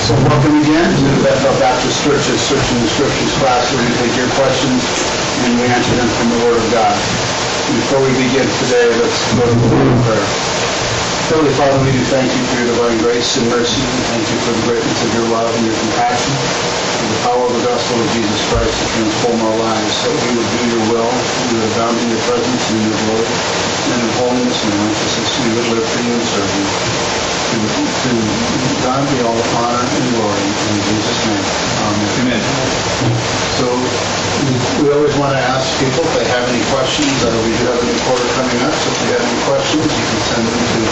So welcome again to the Bethel Baptist Church's Searching the Scriptures class, where we take your questions and we answer them from the Word of God. Before we begin today, let's go to the Lord in prayer. Heavenly Father, we do thank you for your divine grace and mercy. We thank you for the greatness of your love and your compassion, and the power of the gospel of Jesus Christ to transform our lives, so that we would do your will, we would abound in your presence and in your glory, and in holiness and righteousness we would live for you and serve you. To God be all honor and glory in Jesus' name. Amen. So we always want to ask people if they have any questions. We do have a new quarter coming up, so if you have any questions, you can send them to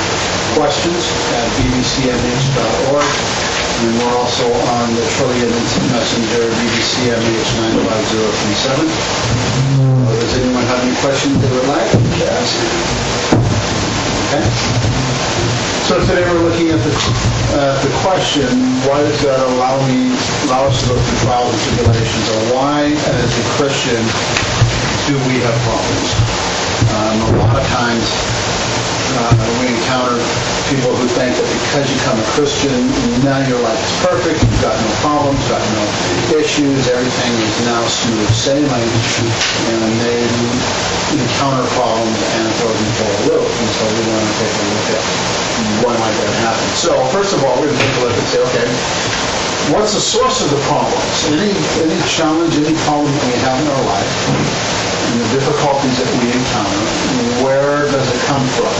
questions@bbcmh.org. And we're also on the Trillium Instant Messenger, bbcmh95037. Does anyone have any questions they would like to ask? Okay. So today we're looking at the question, why does God allow us to go through trials and tribulations, or why, as a Christian, do we have problems? A lot of times we encounter people who think that because you become a Christian, now your life is perfect, you've got no problems, got no issues, everything is now smooth sailing, and they encounter problems and throw them for a loop. And so we want to take a look at why might that happen. So first of all, we're going to take a look and say, okay, what's the source of the problems? Any challenge, any problem that we have in our life, and the difficulties that we encounter, where does it come from?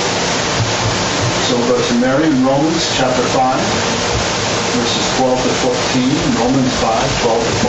So we'll go to Mary in Romans chapter 5, verses 12 to 14. Romans 5, 12 to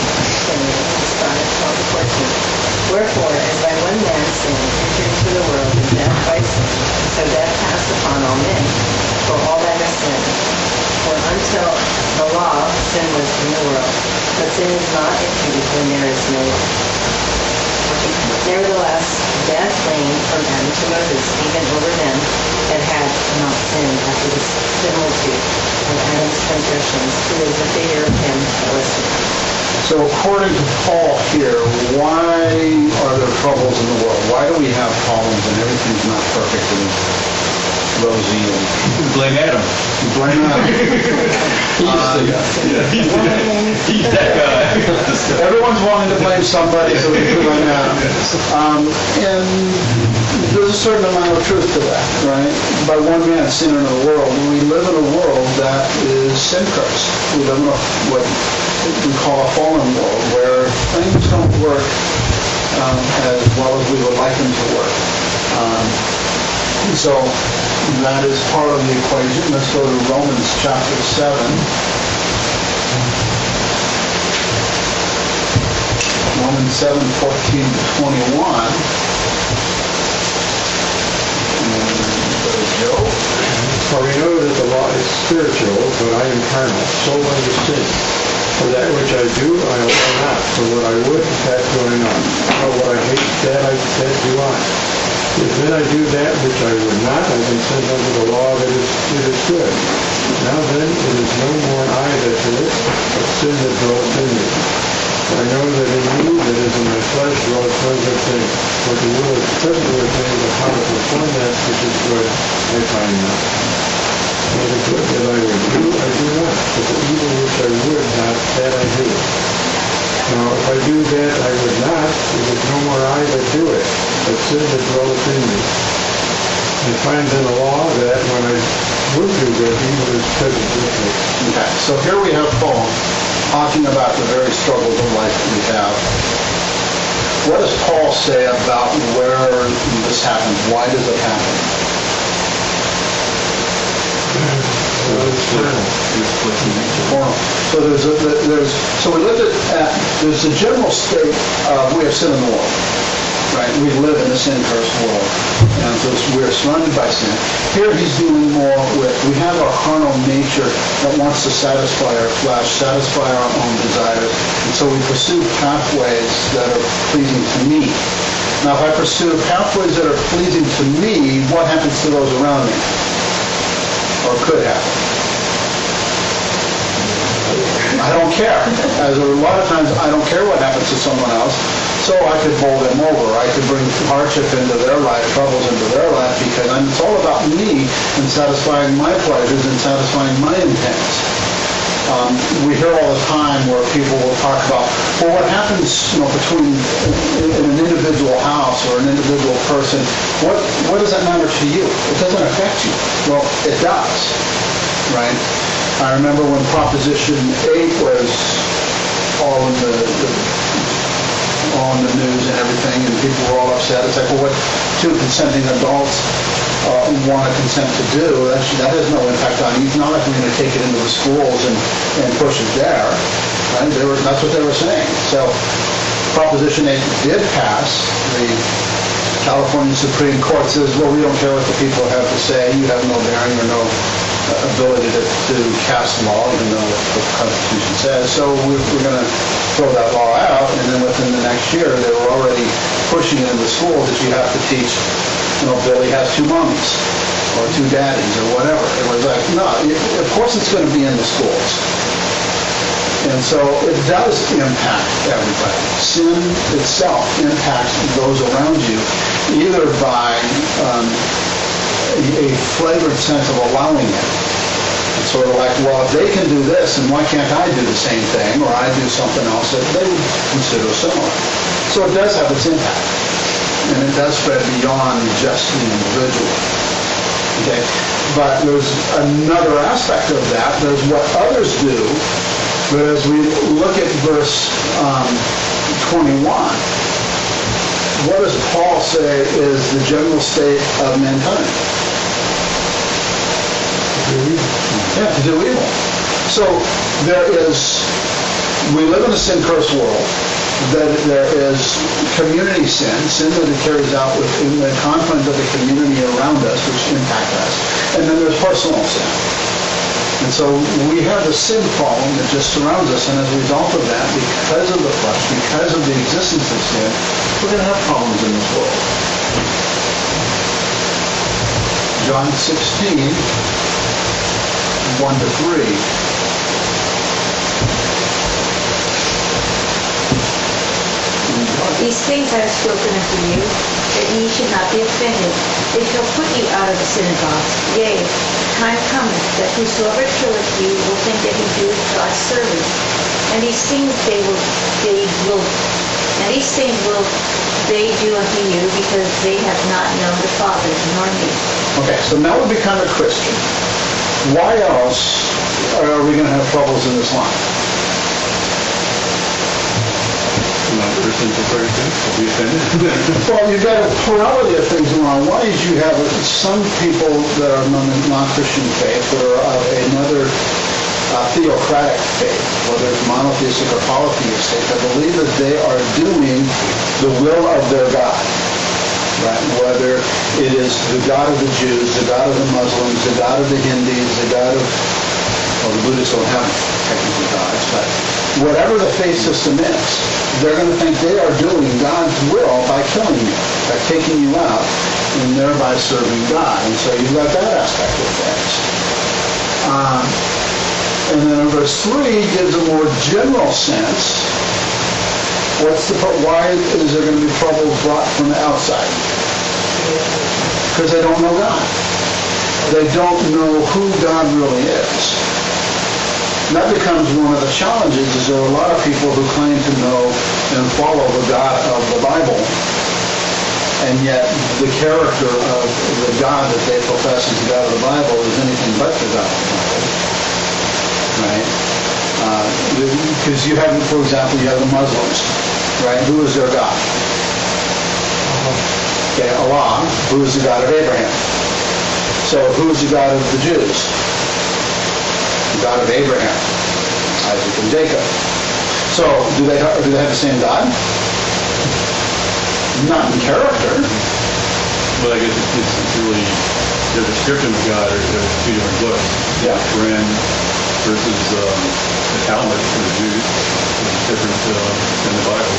14. Wherefore, as by one man sin entered into the world, and death by sin, so death passed upon all men, for all that have sinned. For until the law, sin was in the world, but sin is not imputed when there is no law. Nevertheless, death reigned from Adam to Moses, even over them that had not sinned after the similitude of Adam's transgressions, who is the figure of him that was to come. So according to Paul here, why are there troubles in the world? Why do we have problems and everything's not perfect and rosy? You blame Adam. You blame Adam. He's that guy. Everyone's wanting to blame somebody, so we blame Adam. And there's a certain amount of truth to that, right? By one man sin into the world. We live in a world that is sin-cursed. We live in what we call a fallen world, where things don't work as well as we would like them to work. So that is part of the equation. Let's go to Romans chapter 7. Romans 7, 14 to 21. For we know that the law is spiritual, but I am carnal, sold under sin. For that which I do, I allow not. For what I would, that going on. For what I hate, that do I. If then I do that which I would not, I consent unto the law that it is good. Now then, it is no more I that do it, but sin that dwelleth in me. For I know that in me, that is in my flesh, dwelleth no good thing. For the will is present with me, but how to perform that which is good, I find not. For the good that I would do, I do not. But the evil which I would not, that I do. Now, if I do that I would not, it is no more I that do it, but sin that dwelleth in me. I find in the law that when I would do good, evil is present with me. Okay, so here we have Paul talking about the very struggles of life that we have. What does Paul say about where this happens? Why does it happen? So so we looked at there's a general state of we have sin in the world, right? We live in a sin-cursed world, and so we're surrounded by sin. Here he's dealing more with we have our carnal nature that wants to satisfy our flesh, satisfy our own desires, and so we pursue pathways that are pleasing to me. Now, if I pursue pathways that are pleasing to me, what happens to those around me? Or could happen? I don't care. As a lot of times, I don't care what happens to someone else, so I could bowl them over. I could bring hardship into their life, troubles into their life, because it's all about me and satisfying my pleasures and satisfying my intents. We hear all the time where people will talk about, well, what happens, between in an individual house or an individual person, what does that matter to you? It doesn't affect you. Well, it does, right? I remember when Proposition 8 was all in the news and everything, and people were all upset. It's like, well, what two consenting adults want to consent to do, that has no impact on you. It's not like we're going to take it into the schools and push it there. Right? That's what they were saying. So Proposition 8 did pass. The California Supreme Court says, well, we don't care what the people have to say. You have no bearing or no ability to cast law, even though the Constitution says. So we're going to throw that law out, and then within the next year, they were already pushing it in the schools that you have to teach, Billy has two mommies, or two daddies, or whatever. It was like, no, of course it's going to be in the schools. And so it does impact everybody. Sin itself impacts those around you, either by a flavored sense of allowing it. It's sort of like, well, if they can do this, then why can't I do the same thing, or I do something else that they would consider similar? So it does have its impact, and it does spread beyond just the individual. Okay, but there's another aspect of that. There's what others do. But as we look at verse 21, what does Paul say is the general state of mankind? Yeah, to do evil. So we live in a sin-cursed world. That there is community sin that it carries out within the confines of the community around us, which impact us. And then there's personal sin. And so we have a sin problem that just surrounds us, and as a result of that, because of the flesh, because of the existence of sin, we're going to have problems in this world. John 16, 1 to 3. These things I have spoken unto you, that ye should not be offended. They shall put you out of the synagogues. Yea, the time cometh that whosoever killeth you will think that he doeth God's service. And these things they will they do unto you, because they have not known the Father nor me. Okay, so now we become a Christian. Why else are we going to have troubles in this life? Non-Christians are very good. Will be offended. Well, you've got a plurality of things going on. One is you have some people that are non-Christian faith that are of another theocratic faith, whether it's monotheistic or polytheistic, that believe that they are doing the will of their God. Right? Whether it is the God of the Jews, the God of the Muslims, the God of the Hindus, the God of, well, the Buddhists don't have technical gods, but whatever the faith system is, they're going to think they are doing God's will by killing you, by taking you out, and thereby serving God. And so you've got that aspect of things. And then in verse 3 gives a more general sense. Why is there going to be trouble brought from the outside? Because they don't know God. They don't know who God really is. And that becomes one of the challenges, is there are a lot of people who claim to know and follow the God of the Bible, and yet the character of the God that they profess as the God of the Bible is anything but the God of the Bible. Right? Because you have, for example, you have the Muslims, right? Who is their God? Okay, Allah, who is the God of Abraham. So who is the God of the Jews? The God of Abraham, Isaac, and Jacob. So do they have the same God? Not in character. Well, I guess it's really, their description of God are two different books. Yeah. Quran versus the Talmud for the Jews, which is different than the Bible.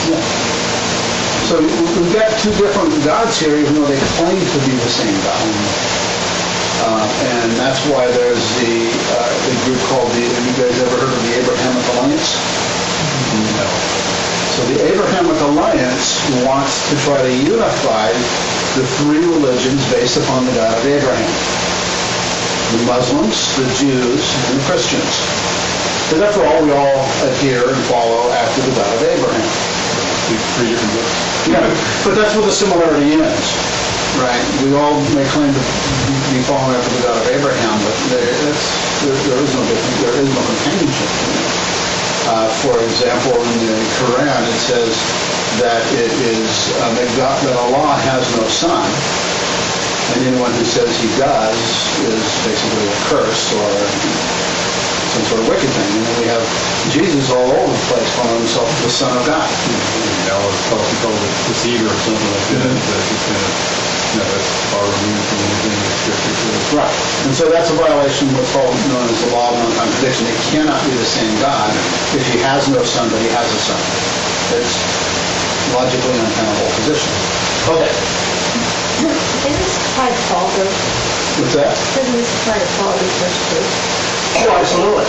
So we've got two different gods here, even though they claim to be the same God. And that's why there's the group called have you guys ever heard of the Abrahamic Alliance? No. So the Abrahamic Alliance wants to try to unify the three religions based upon the God of Abraham. The Muslims, the Jews, and the Christians. Because after all, we all adhere and follow after the God of Abraham. Three different books. Yeah, but that's what the similarity is, right? We all may claim to be following after the God of Abraham, but there is no difference, there is no companionship. For example, in the Quran, it says that it is that Allah has no son, and anyone who says he does is basically a curse or some sort of wicked thing. And then we have Jesus all over the place calling himself the Son of God. Now it's called a deceiver or something like that. But it's kind of, that's far removed from anything that Scripture says. Right. And so that's a violation of what's called known as the law of non-contradiction. It cannot be the same God if he has no son, but he has a son. It's logically untenable position. Okay. Isn't this apply to Paul, though? What's that? Doesn't this apply to Paul, these verse 2? Oh, absolutely.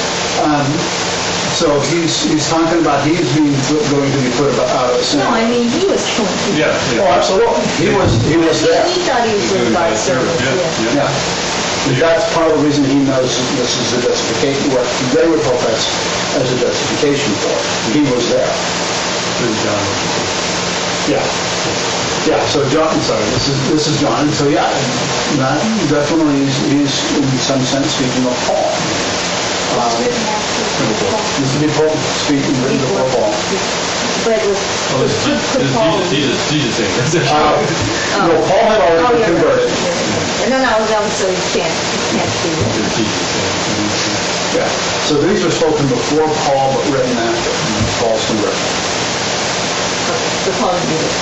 So he's talking about going to be put out of the sin. No, I mean, he was going to. Yeah. Oh, absolutely. He was there. He thought he was with God's servant, yeah. Yeah. And that's part of the reason he knows this is the justification, what they would profess as a justification for. He was there. Yeah. Yeah, so John, this is John, so yeah, that definitely he's in some sense speaking of Paul. This would be Paul speaking written before Paul. But it was put Paul. Jesus saying. No, Paul had already been converted. No, so you can't do that. Yeah, so these were spoken before Paul, but written after Paul's conversion. So Paul didn't do it.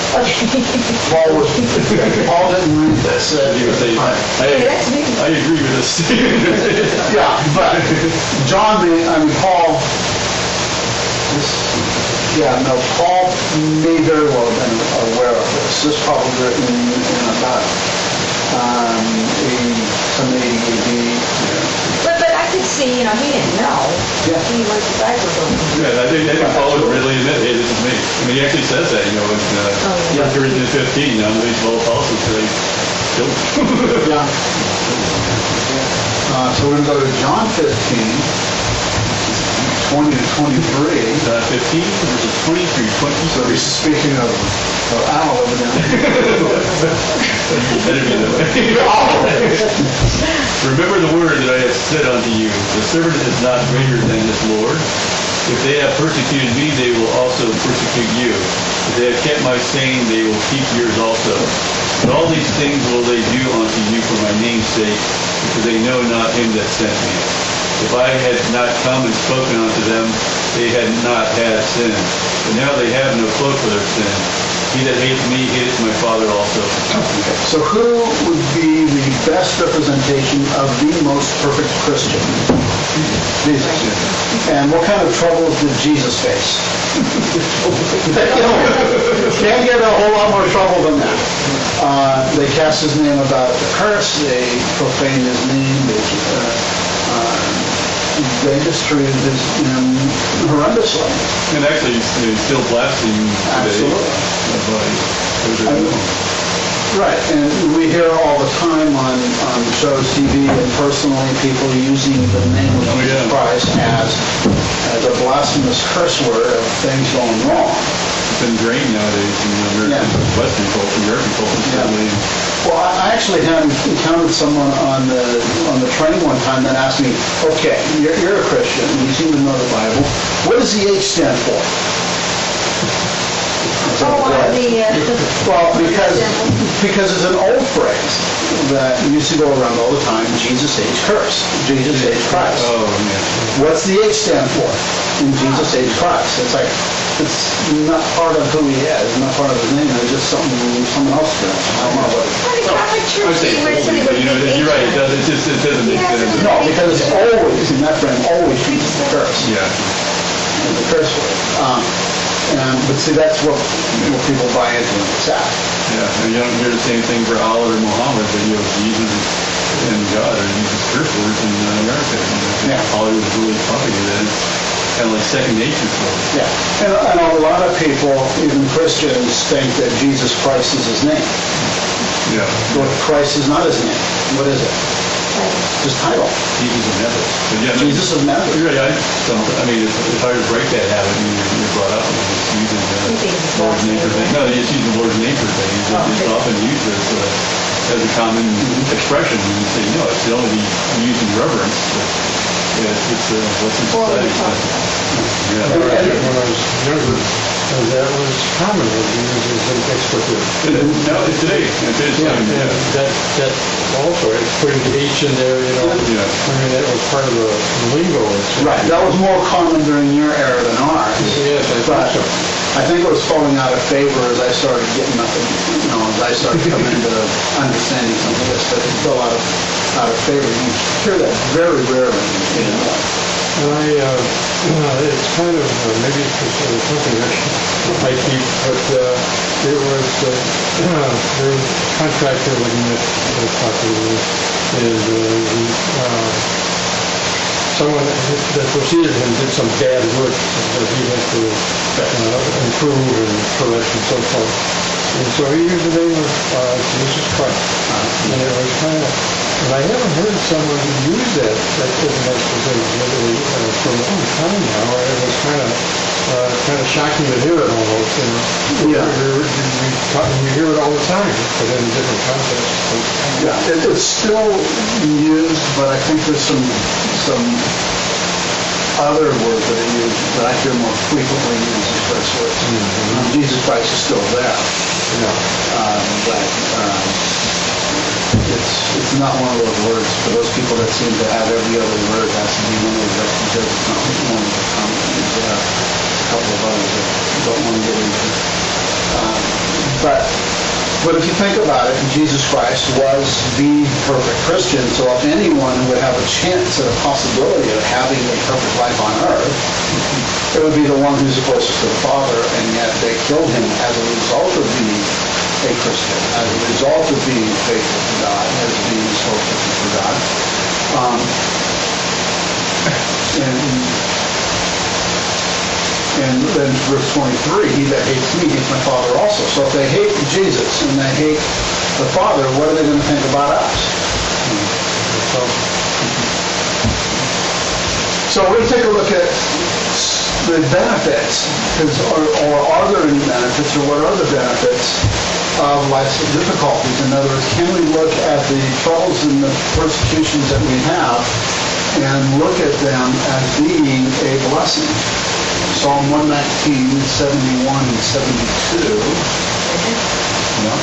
Okay. Paul didn't read this. That's me. I agree with this. Yeah, but Paul, Paul may very well have been aware of this. This is probably written in about some 80 AD. But I could see, he didn't know. Yeah. He was the Bible going. Yeah, I think Paul would really admit, hey, this is me. I mean, he actually says that, in yeah. 1 Corinthians 15, these 12 apostles, they killed him. Yeah. So we're going to go to John 15, 20 to 23. 15, verses 20 through 23. So he's speaking of Al over there. Better be that way. Remember the word that I have said unto you, the servant is not greater than his Lord. If they have persecuted me, they will also persecute you. If they have kept my saying, they will keep yours also. But all these things will they do unto you for my name's sake, because they know not him that sent me. If I had not come and spoken unto them, they had not had sin. But now they have no cloak for their sin. He that hates me hateth my Father also. Okay. So who would be the best representation of the most perfect Christian? Jesus. And what kind of troubles did Jesus face? Can't get a whole lot more trouble than that. They cast his name about the curse. They profaned his name. They just treated him horrendously. And actually, he's still blaspheming today. Absolutely. Right, and we hear all the time on shows, TV, and personally, people using the name of Jesus Christ as a blasphemous curse word of things going wrong. It's ingrained nowadays in Western culture, American culture. Yeah. Well, I actually had encountered someone on the train one time that asked me, okay, you're a Christian, and you seem to know the Bible. What does the H stand for? Well, because it's an old phrase that used to go around all the time, Jesus H curse, Jesus H Christ. Oh, yeah. What's the H stand for in Jesus H Christ? It's like, it's not part of who he is, not part of his name, it's just someone else does. I don't know what it is. Well, the Catholic Church, I would say totally, but you're right, it doesn't make sense. No, because it's always, in that frame, always Jesus the curse. Yeah. The curse word. But see, that's what people buy into and it's sad. Yeah, and you don't hear the same thing for Allah or Muhammad, but Jesus and God are used as curse words in America. Yeah. Hollywood's really propagated that. It's kind of like second nature for them. Yeah, and a lot of people, even Christians, think that Jesus Christ is his name. Yeah. But Christ is not his name. What is it? His title. Jesus of Nazareth. But yeah, no, Jesus is method. You're right. I mean, it's hard to break that habit when you're brought up with just using You think the it's Lord's name for blasphemy? things. No, you just use the Lord's name for things. It's often used as a common expression. You say, no, it's only be used in reverence. But, yeah, it's what's in Or we society. talk about Yeah. When I was younger, that was common to use as an expletive. No, today, in today's Yeah, time, and that also, it's putting the H in there, you know. Yeah. I mean, that was part of the lingo. Right, that was more common during your era than ours. Yes, I But think so. I think it was falling out of favor as I started getting up, as I started coming into understanding some of this, but it fell out of favor. You hear that very rarely anymore. And it's kind of, maybe it's just something I keep, but it was, there's a contractor looking at the property, and someone that preceded him did some bad work that he had to improve and correct and so forth. And so he used the name of Jesus Christ. And it was kind of, and I haven't heard someone use that as an exposition really for a long time now. It was kind of shocking to hear it almost. Yeah. We hear it all the time, but in a different context. Yeah, it's still used, but I think there's some other words that are used that I hear more frequently used as curse words. Jesus Christ is still there. But it's not one of those words for those people that seem to have every other word has to be one of the because it's not one of the common things. There are a couple of others that don't want to get into. But if you think about it, Jesus Christ was the perfect Christian, so if anyone would have a chance at a possibility of having a perfect life on earth, it would be the one who's the closest to the Father, and yet they killed him as a result of being a Christian, as a result of being faithful to God, as being spokesperson for God. And then verse 23, he that hates me hates my Father also. So if they hate Jesus and they hate the Father, what are they going to think about us? So we take a look at the benefits, or are there any benefits, or what are the benefits of life's difficulties? In other words, can we look at the troubles and the persecutions that we have and look at them as being a blessing? Psalm 119, 71 and 72. Yeah.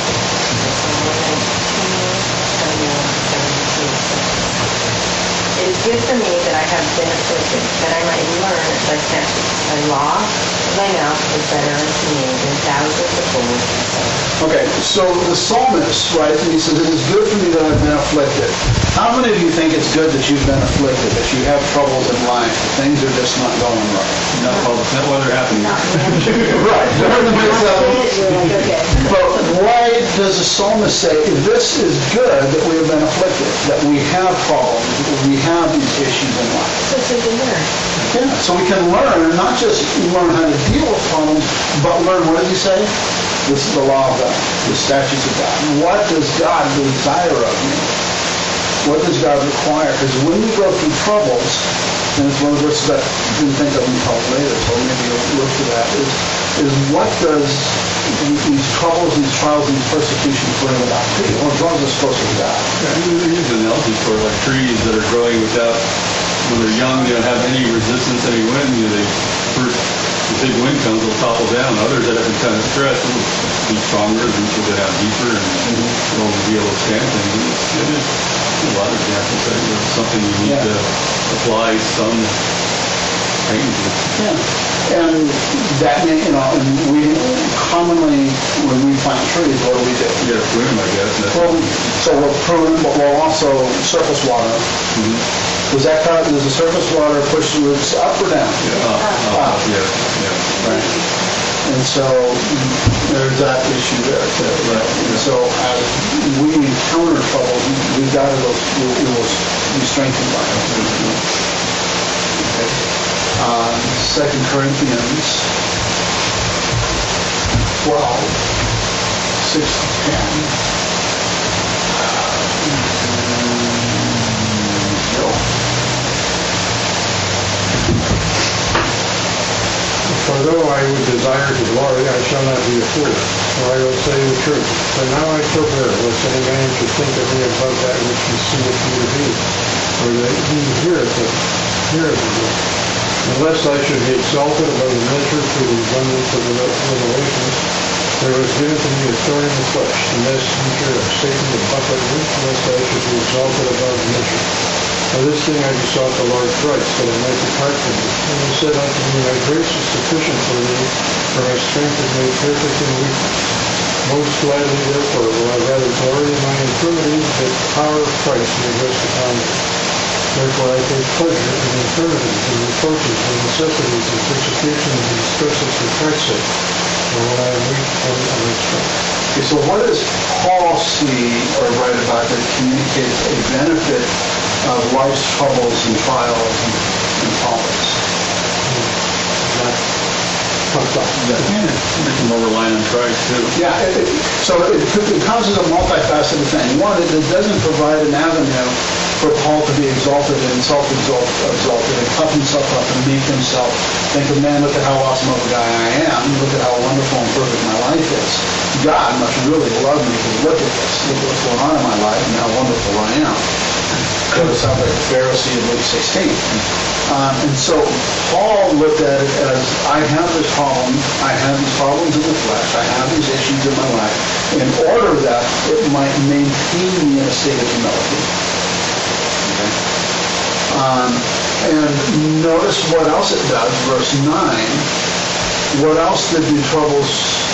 It is good for me that I have been afflicted, that I might learn thy statutes. Thy law of thy mouth is better unto me than thousands of gold and silver. Okay, so the psalmist, right, and he says, it is good for me that I've been afflicted. How many of you think it's good that you've been afflicted, that you have troubles in life, that things are just not going right? Not why they're happening. Right. Okay. But why does the psalmist say, this is good that we have been afflicted, that we have problems, that we have these issues in life? So it's a good learn. Yeah, so we can learn, not just learn how to deal with problems, but learn, what does he say? This is the law of God, the statutes of God. What does God desire of me? What does God require? Because when we go through troubles, and it's one of the verses that I didn't think of until later, so maybe you'll look to that, is what does these troubles, these trials, these persecutions bring about to you? What draws us closer to God? We use an analogy for like trees that are growing without, when they're young, they don't have any resistance, any wind. They first, the big wind comes, they'll topple down. Others that have been kind of stressed will be stronger, and will go down deeper, and they'll be able to stand things. It is a lot of examples that it's something you need to apply some training to. Yeah. And that may, and we commonly, when we plant trees, what do? You gotta prune them, I guess. and Well, so we'll prune, but we'll also surface water. Does the surface water push the roots up or down? Up. Yeah. Right. And so there's that issue there too. Right. And so as we encounter trouble, we've got to go, we will be strengthened by it. Okay. 2 Corinthians 12, 6 to 10. Although I would desire to glory, I shall not be a fool, for I will say the truth. For now I forbear, lest any man should think of me above that which he seeth me to be, or that he heareth of me. Unless I should be exalted above the measure through the abundance of the revelations, there was given to me a thorn in the flesh, the messenger of Satan to buffet me, lest I should be exalted above measure. For this thing I besought the Lord thrice, that it might depart from me. And he said unto me, My grace is sufficient for thee, for my strength is made perfect in weakness. Most gladly, therefore, will I rather glory in my infirmities, that the power of Christ may rest upon me. Therefore I take pleasure in infirmities, and reproaches, and necessities, and persecutions, and distresses for Christ's sake. For when I am weak, then I am strong. Okay, so what does Paul see or write about that communicates a benefit of life's troubles and trials and problems? Make them more reliant on Christ, too. Yeah, so it causes a multifaceted thing. One, it doesn't provide an avenue for Paul to be exalted and self-exalted and puff himself up and make himself think of, man, look at how awesome of a guy I am. Look at how wonderful and perfect my life is. God must really love me because look at this. Look what's going on in my life and how wonderful I am. So it sounds like the Pharisee in Luke 16. And so Paul looked at it as, I have this problem, I have these problems in the flesh, I have these issues in my life, in order that it might maintain me in a state of humility. Okay? And notice what else it does, verse 9. What else did the troubles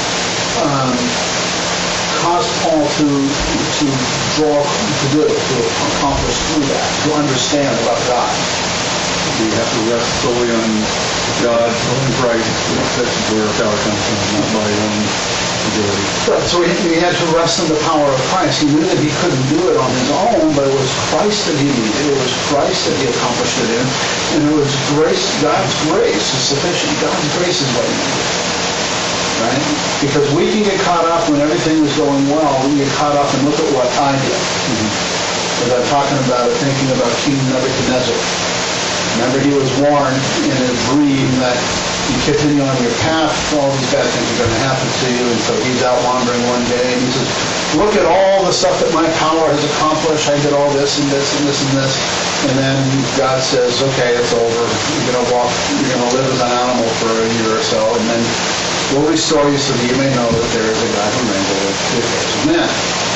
cause Paul to accomplish through that, to understand about God? We have to rest solely on God and Christ. That's where our power comes from, not by our own ability. Right, so he had to rest in the power of Christ. He knew that he couldn't do it on his own, but it was Christ that he needed. It was Christ that he accomplished it in. And it was grace, God's grace is sufficient. God's grace is what he needed. Right? Because we can get caught up when everything is going well. We get caught up and look at what I did. As I'm talking about it, thinking about King Nebuchadnezzar. Remember, he was warned in his dream that you continue on your path, all these bad things are going to happen to you. And so he's out wandering one day, and he says, look at all the stuff that my power has accomplished. I did all this and this and this and this. And then God says, okay, it's over. You're going to live as an animal for a year or so, and then we'll restore you so that you may know that there is a God who reigns over the affairs of men.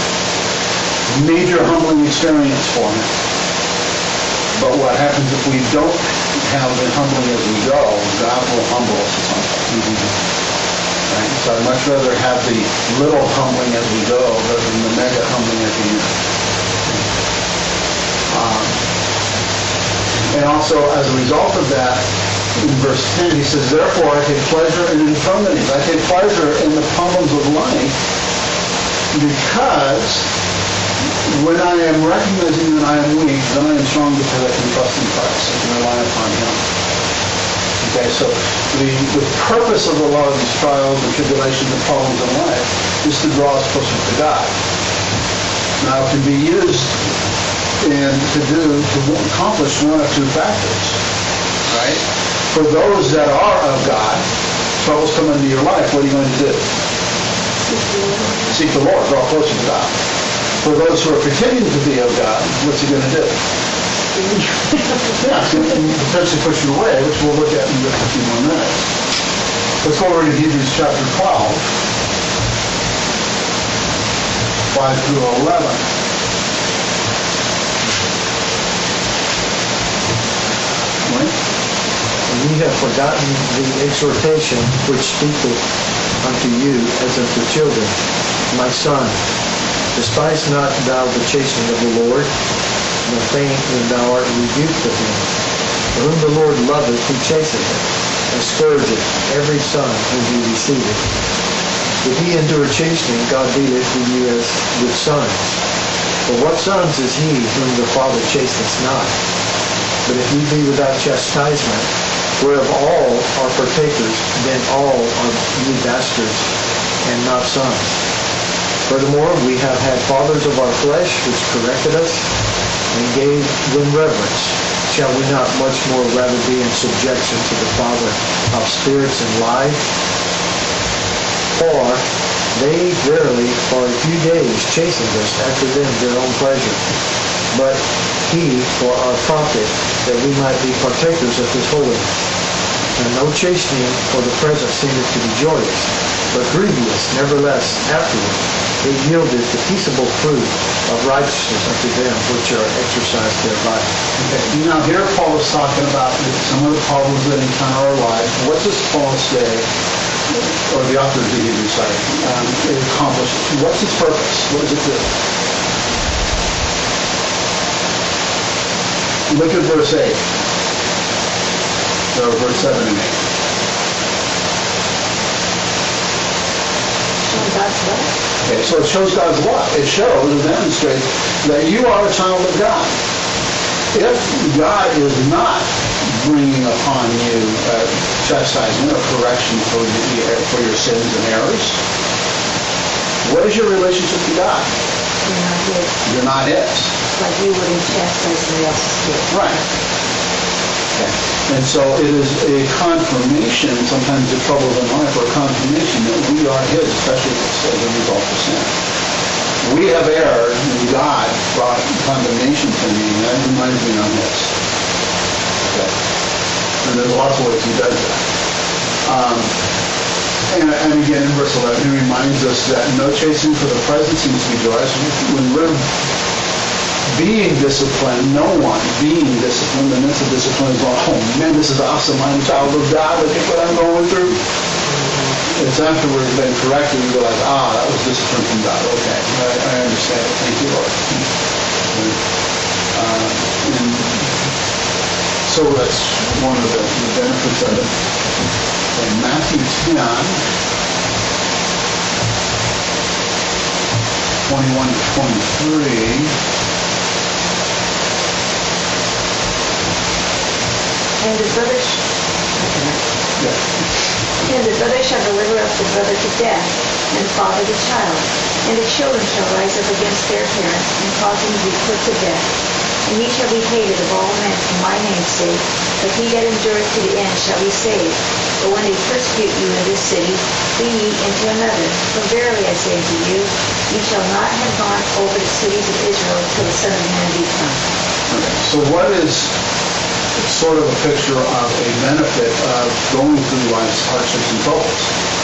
Major humbling experience for him. But what happens if we don't have the humbling as we go? God will humble us at some point. Right? So I'd much rather have the little humbling as we go rather than the mega humbling at the end. And also, as a result of that, in verse 10, he says, therefore I take pleasure in infirmities. I take pleasure in the problems of life because when I am recognizing that I am weak, then I am strong because I can trust in Christ. I can rely upon him. Okay, so the purpose of a lot of these trials and tribulations and problems in life is to draw us closer to God. Now, it can be used to accomplish one of two factors. Right? For those that are of God, troubles come into your life, what are you going to do? Seek the Lord, draw closer to God. For those who are pretending to be of God, what's he going to do? Yeah, it's going to potentially push you away, which we'll look at in just a few more minutes. Let's go over to Hebrews chapter 12, 5 through 11. And ye have forgotten the exhortation which speaketh unto you as unto children. My son, despise not thou the chastening of the Lord, nor faint when thou art rebuked of him. For whom the Lord loveth, he chasteneth, and scourgeth every son whom he receiveth. If ye endure chastening, God dealeth to you as with sons. For what sons is he whom the Father chasteneth not? But if ye be without chastisement, whereof all are partakers, then all are ye bastards, and not sons. Furthermore, we have had fathers of our flesh, which corrected us, and gave them reverence, shall we not much more rather be in subjection to the Father of spirits and life? For they verily for a few days chastened us after them their own pleasure. But he for our profit, that we might be partakers of his holiness. And no chastening for the present seemeth to be joyous, but grievous. Nevertheless, afterward it yieldeth the peaceable fruit of righteousness unto them which are exercised thereby. Okay. Now here Paul is talking about some of the problems that encounter our life. What does Paul say, or the author of the Hebrews, it accomplishes? What's its purpose? What does it do? Look at verse 8. Or verse 7 and 8. Showing God's love. Okay, so it shows God's love. It shows and demonstrates that you are a child of God. If God is not bringing upon you chastisement or correction for your sins and errors, what is your relationship to God? You're not his. You're not His. Like you wouldn't chastise somebody else's kid. Right. Okay. And so it is a confirmation, sometimes the troubles in life are a confirmation that we are His, especially as a result of sin. We have erred, and God brought condemnation to me, and that reminds me of His. Okay. And there's lots of ways He does that. And again, in verse 11, He reminds us that no chastening for the present seems to be joyous. When we're being disciplined, no one being disciplined, the midst of discipline is going, oh man, this is awesome, I'm a child of God, look at what I'm going through. It's after we've been corrected, we realize, that was discipline from God. Okay, I understand it. Thank you, Lord. And so that's one of the benefits of it. In Matthew 10, 21 to 23, And the brother shall deliver up the brother to death, and the father the child. And the children shall rise up against their parents, and cause them to be put to death. And he shall be hated of all men for my name's sake, but he that endureth to the end shall be saved. But when they persecute you in this city, flee ye into another. For verily I say unto you, ye shall not have gone over the cities of Israel till the Son of Man be come. Okay, so what is sort of a picture of a benefit of going through life's hardships and troubles?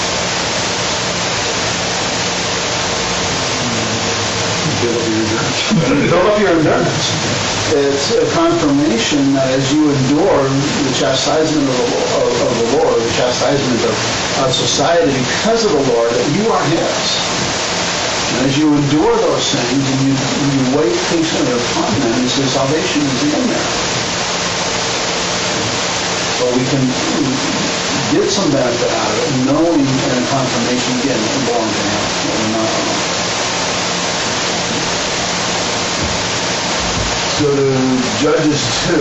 Build up your endurance. Build up your endurance. It's a confirmation that as you endure the chastisement of the Lord, the chastisement of society because of the Lord, that you are His. And as you endure those things and you wait patiently upon them, He says salvation is in there. So we can get some benefit out of it, knowing and confirmation again that we're born to Him, that we're not alone. Go to Judges 2.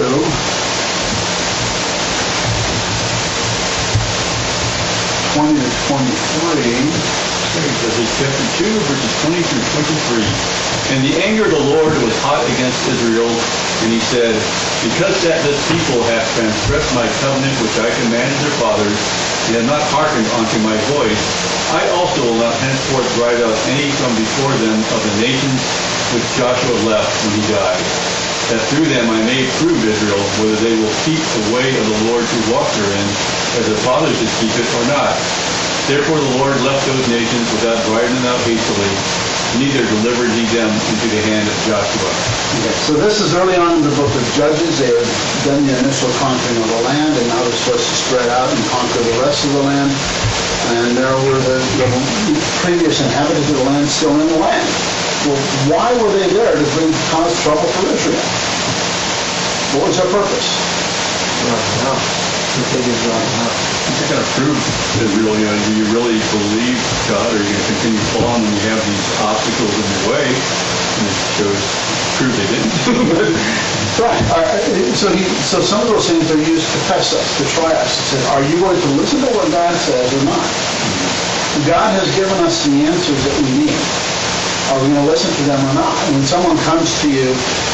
20 to 23. Judges chapter 2, verses 20 through 23. And the anger of the Lord was hot against Israel, and He said, because that this people hath transgressed my covenant which I commanded their fathers, and have not hearkened unto my voice, I also will not henceforth drive out any from before them of the nations which Joshua left when he died, that through them I may prove Israel whether they will keep the way of the Lord to walk therein, as the fathers did keep it or not. Therefore the Lord left those nations without driving them out hastily, neither delivered He them into the hand of Joshua. Okay, so this is early on in the book of Judges. They have done the initial conquering of the land, and now they're supposed to spread out and conquer the rest of the land. And there were the previous inhabitants of the land still in the land. Well, why were they there to cause trouble for Israel? What was their purpose? Right now. They did right now. It's going to prove Israel, do you really believe God, or are you going to continue to fall on when you have these obstacles in your way? And it proves they didn't. Right. So some of those things are used to test us, to try us. To say, are you going to listen to what God says or not? God has given us the answers that we need. Are we going to listen to them or not? And when someone comes to you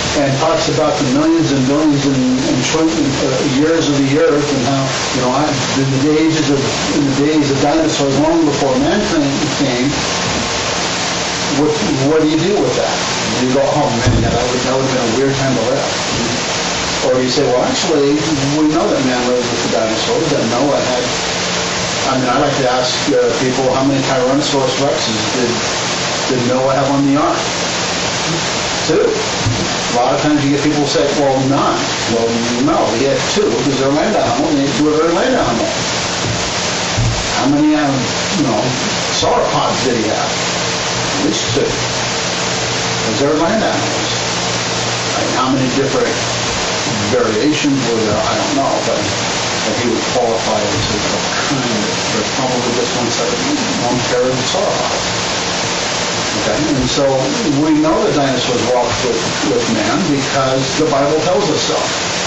and talks about the millions and billions and trillion years of the earth, and how, in the days of dinosaurs, long before mankind came. What do you do with that? You go, oh man, that would have been a weird time to live. Or you say, well, actually, we know that man lived with the dinosaurs, that Noah had. I like to ask people, how many Tyrannosaurus rexes did Noah have on the ark? 2. A lot of times you get people who say, well, none. Well, no, he had 2 because they're land animals, and he had 2 of their land animals. How many, sauropods did he have? At least 2. Because they're land animals. How many different variations were there? I don't know, but he would qualify as a kind. There's probably just one pair of sauropods. Okay, and so we know that dinosaurs walked with man because the Bible tells us so.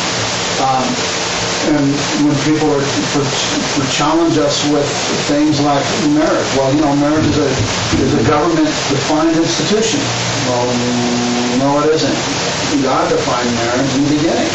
And when people would challenge us with things like marriage, well, marriage is a government-defined institution. Well, no, it isn't. God defined marriage in the beginning.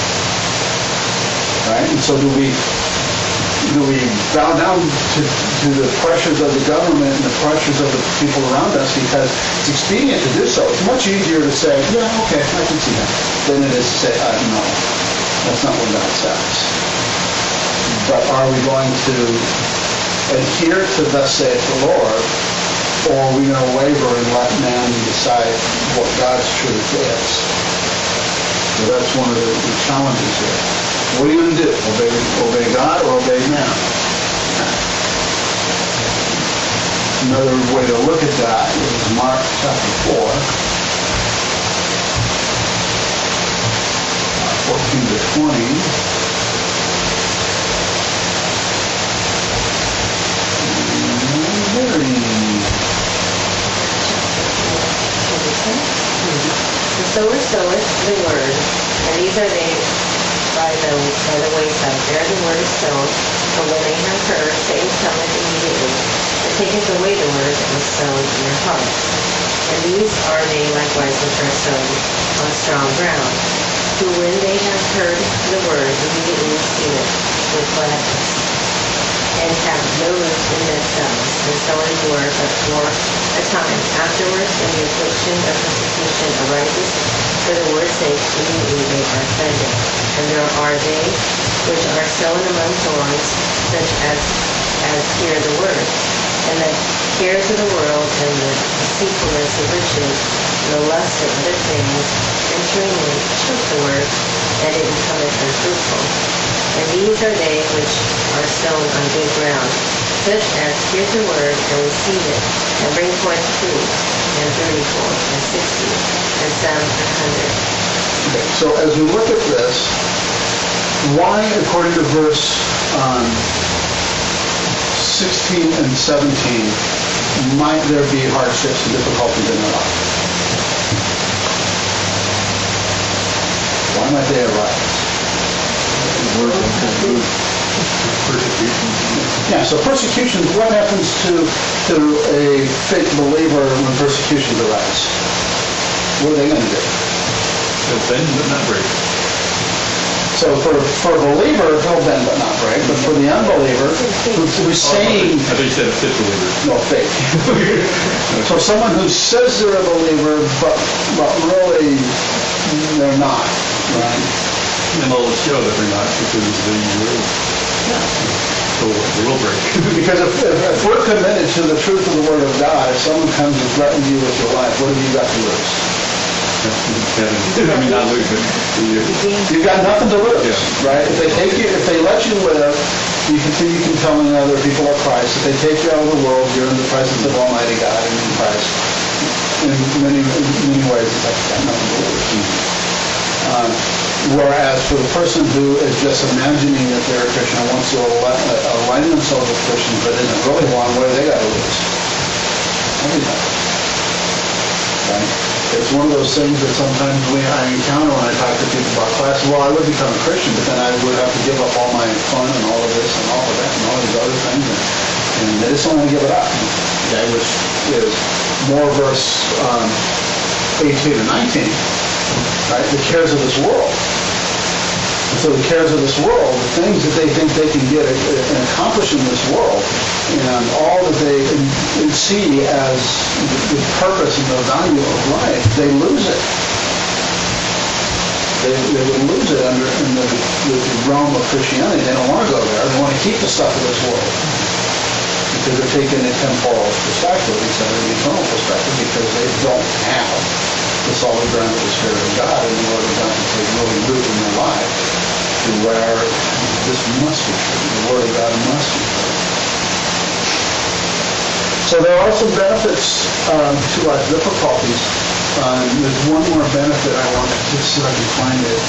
Right? And so do we bow down to the pressures of the government and the pressures of the people around us because it's expedient to do so? It's much easier to say, yeah, okay, I can see that, than it is to say, no, that's not what God says. But are we going to adhere to thus saith the Lord, or are we going to waver and let man decide what God's truth is? So that's one of the challenges here. What are you going to do? Obey God or obey man? Another way to look at that is Mark chapter 4, 14 to 20. The sower soweth the word, and these are they by the wayside. There the word is sown, but when they have heard, Satan cometh immediately, and taketh away the word that was sown in their hearts. And these are they likewise which are sown on strong ground, who when they have heard the word, immediately receive it with gladness, and have no root in themselves, and so endure but for a time. Afterwards, when the affliction or persecution arises for the word's sake, immediately they are offended. And there are they which are sown among thorns, such as hear the word, and the cares of the world, and the deceitfulness of riches, and the lust of other things, entering in, choke the word, and it becometh unfruitful. And these are they which are sown on good ground, such as hear the word and receive it, and bring forth fruit, and 30 and 60, and some 100. Okay, so as we look at this, why, according to verse 16 and 17, might there be hardships and difficulties in our life? Why might they arise? Persecution. Yeah, so persecution, what happens to a faith believer when persecutions arise? What are they going to do? They'll bend but not break. So for a believer, they'll bend but not break, but for the unbeliever, who's saying... I thought you said a fifth believer. No, faith. So someone who says they're a believer, but really they're not, right? And they'll show that they're not because they will. So they will break. Because if we're committed to the truth of the Word of God, if someone comes and threatens you with your life, what have you got to lose? I mean, not lose, but You've got nothing to lose, Yeah. right? If they let you live, you continue telling other people of Christ. If they take you out of the world, you're in the presence of Almighty God and in Christ. In many ways, it's like you've got nothing to lose. Whereas for the person who is just imagining that they're a Christian and wants to align themselves with Christians but isn't really one, what do they got to lose? Everything. Right? It's one of those things that sometimes I encounter when I talk to people about classes. Well, I would become a Christian, but then I would have to give up all my fun and all of this and all of that and all these other things. And they just don't want to give it up. Okay, which is more verse 18 and 19. right? The cares of this world. And so the cares of this world, the things that they think they can get and accomplish in this world, and all that they see as the purpose and the value of life, they lose it. They would lose it in the realm of Christianity. They don't want to go there. They want to keep the stuff of this world because they're taking a temporal perspective instead of an eternal perspective, because they don't have the solid ground of the Spirit of God in order for them to take really root in their life to where this must be true. The Word of God must be true. So there are some benefits to our difficulties. There's one more benefit I want to just see if I can find it.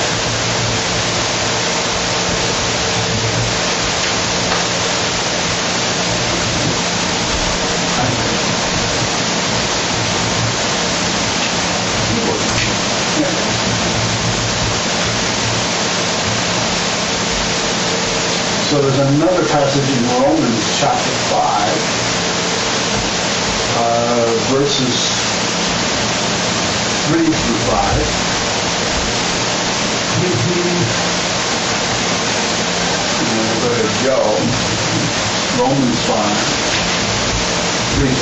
So there's another passage in Romans chapter 5, verses 3 through 5. There we go. Romans 5, 3 to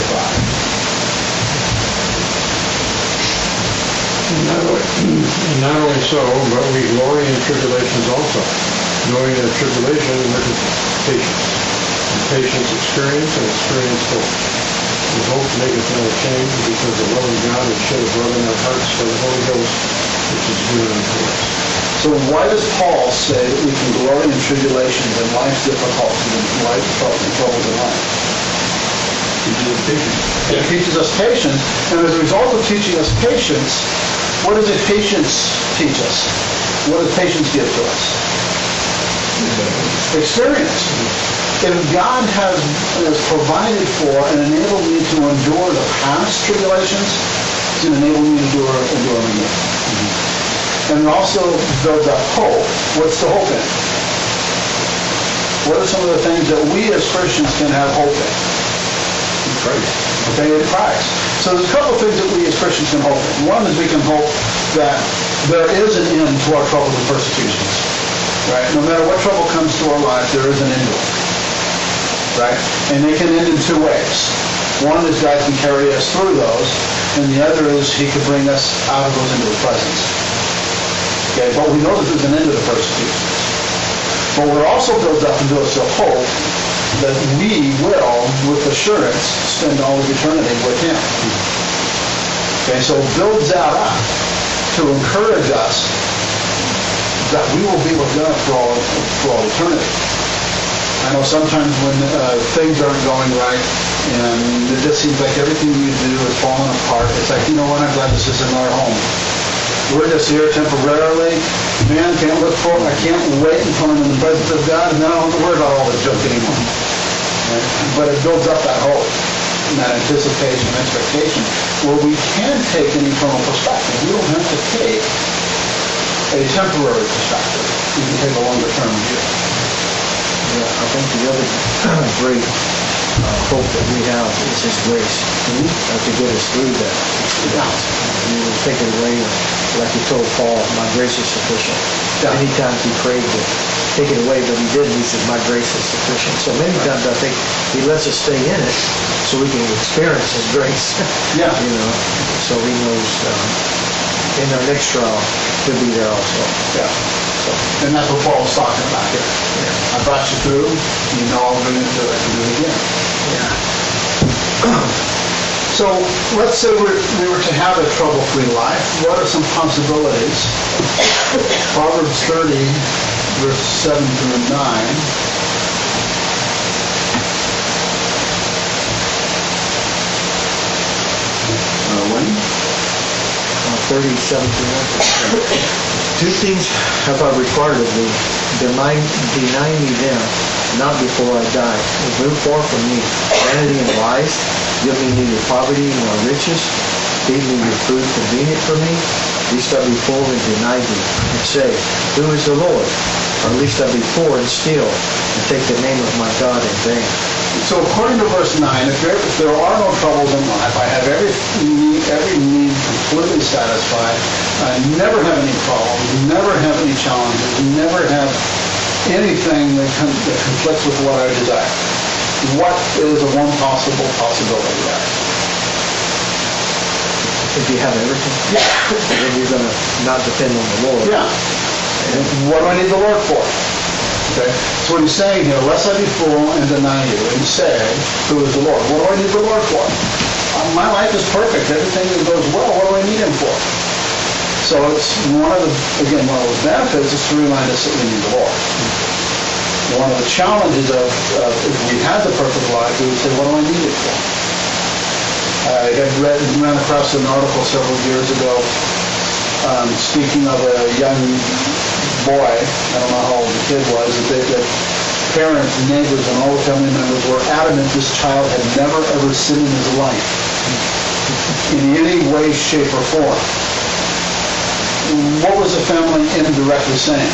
5. Not only so, but we glory in tribulations also, knowing that tribulation worketh patience, and patience experience, and experience hope. And hope maketh no change, because the love of God is shed abroad in our hearts by the Holy Ghost, which is given unto us. So why does Paul say that we can glory in tribulations and life's difficulties and life's troubles in life? It teaches us patience, and as a result of teaching us patience, what does patience teach us? What does patience give to us? Experience. If God has provided for and enabled me to endure the past tribulations, He's going to enable me to endure them again. And it also builds up hope. What's the hope in? What are some of the things that we as Christians can have hope in? Okay, in Christ. So there's a couple of things that we as Christians can hope in. One is we can hope that there is an end to our troubles and persecutions. Right? No matter what trouble comes to our life, there is an end to it. Right? And they can end in two ways. One is God can carry us through those, and the other is He can bring us out of those into His presence. Okay? But we know that there's an end to the persecutions. But we're also built up into us a hope that we will, with assurance, spend all of eternity with Him. Okay, so it builds that up to encourage us that we will be with God for all eternity. I know sometimes when things aren't going right and it just seems like everything you do is falling apart, it's like, you know what, I'm glad this isn't our home. We're just here temporarily. Man, I can't wait until I'm in the presence of God, and then I don't have to worry about all this junk anymore. Right? But it builds up that hope and that anticipation, expectation, where we can take an eternal perspective. We don't have to take a temporary perspective. We can take a longer-term view. Yeah, I think the other great hope that we have is His grace to get us through that. You will take it away, like you told Paul, my grace is sufficient. Yeah. Many times he prayed to take it away, but he didn't. He said, my grace is sufficient. So many times I think He lets us stay in it so we can experience His grace. Yeah. So He knows in our next trial He'll be there also. Yeah. And that's what Paul's talking about here. Yeah. I brought you through. You know I'll bring you through. I can do it again. Yeah. So let's say we were to have a trouble-free life. What are some possibilities? Proverbs 30, verse 7 through 9. Wayne? 37 through 1. Two things have I required of thee. Deny me them, not before I die. Move far from me vanity and lies. Give me neither poverty nor riches. Feed me your food convenient for me. Lest I be full and deny thee, and say, Who is the Lord? Or lest I be poor and steal, and take the name of my God in vain. So according to verse 9, if there are no troubles in life, I have every need completely satisfied, I never have any problems, never have any challenges, never have anything that conflicts with what I desire. What is the one possible possibility there? If you have everything, then you're going to not depend on the Lord. Yeah. And what do I need the Lord for? Okay. So what he's saying here, lest I be fool and deny you and say, who is the Lord? What do I need the Lord for? My life is perfect. Everything that goes well, what do I need him for? So it's one of those benefits is to remind us that we need the Lord. One of the challenges of if we had the perfect life, we would say, what do I need it for? I had ran across an article several years ago speaking of a young boy, I don't know how old the kid was, that parents, neighbors, and all the family members were adamant this child had never ever sinned in his life in any way, shape, or form. What was the family indirectly saying?